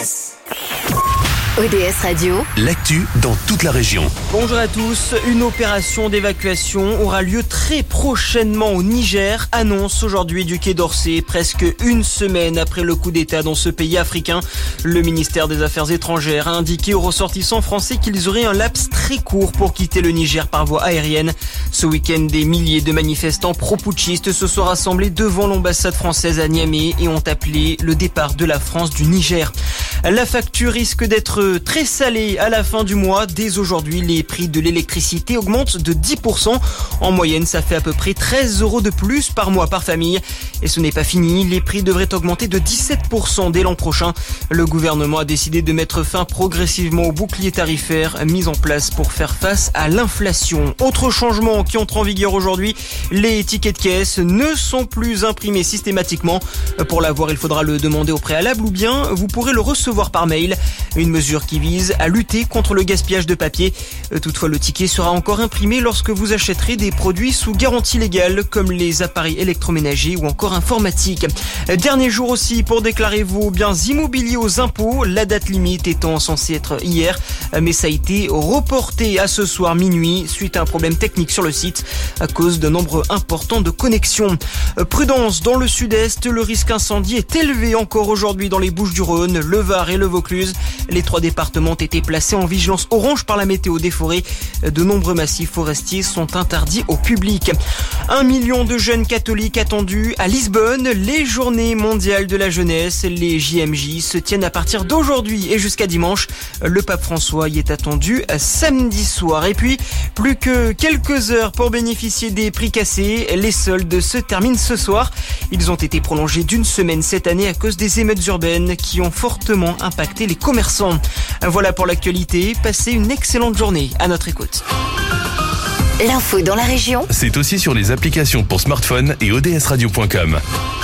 ODS Radio, l'actu dans toute la région. Bonjour à tous, une opération d'évacuation aura lieu très prochainement au Niger, annonce aujourd'hui du Quai d'Orsay, presque une semaine après le coup d'État dans ce pays africain. Le ministère des Affaires étrangères a indiqué aux ressortissants français qu'ils auraient un laps très court pour quitter le Niger par voie aérienne. Ce week-end, des milliers de manifestants pro-putschistes se sont rassemblés devant l'ambassade française à Niamey et ont appelé le départ de la France du Niger. La facture risque d'être très salée à la fin du mois. Dès aujourd'hui, les prix de l'électricité augmentent de 10%. En moyenne, ça fait à peu près 13 € de plus par mois par famille. Et ce n'est pas fini, les prix devraient augmenter de 17% dès l'an prochain. Le gouvernement a décidé de mettre fin progressivement au bouclier tarifaire mis en place pour faire face à l'inflation. Autre changement qui entre en vigueur aujourd'hui, les tickets de caisse ne sont plus imprimés systématiquement. Pour l'avoir, il faudra le demander au préalable ou bien vous pourrez le recevoir par mail. Une mesure qui vise à lutter contre le gaspillage de papier. Toutefois, le ticket sera encore imprimé lorsque vous achèterez des produits sous garantie légale comme les appareils électroménagers ou encore informatiques. Dernier jour aussi pour déclarer vos biens immobiliers aux impôts, la date limite étant censée être hier, mais ça a été reporté à ce soir minuit suite à un problème technique sur le site à cause d'un nombre important de connexions. Prudence dans le sud-est, le risque incendie est élevé encore aujourd'hui dans les Bouches-du-Rhône, le Var et le Vaucluse. Les 3 départements ont été placés en vigilance orange par la météo des forêts. De nombreux massifs forestiers sont interdits au public. 1 million de jeunes catholiques attendus à Lisbonne. Les journées mondiales de la jeunesse, les JMJ, se tiennent à partir d'aujourd'hui et jusqu'à dimanche. Le pape François y est attendu samedi soir. Et puis, plus que quelques heures pour bénéficier des prix cassés. Les soldes se terminent ce soir. Ils ont été prolongés d'1 semaine cette année à cause des émeutes urbaines qui ont fortement impacté les commerçants. Voilà pour l'actualité. Passez une excellente journée à notre écoute. l'info dans la région, C'est aussi sur les applications pour smartphone et odsradio.com.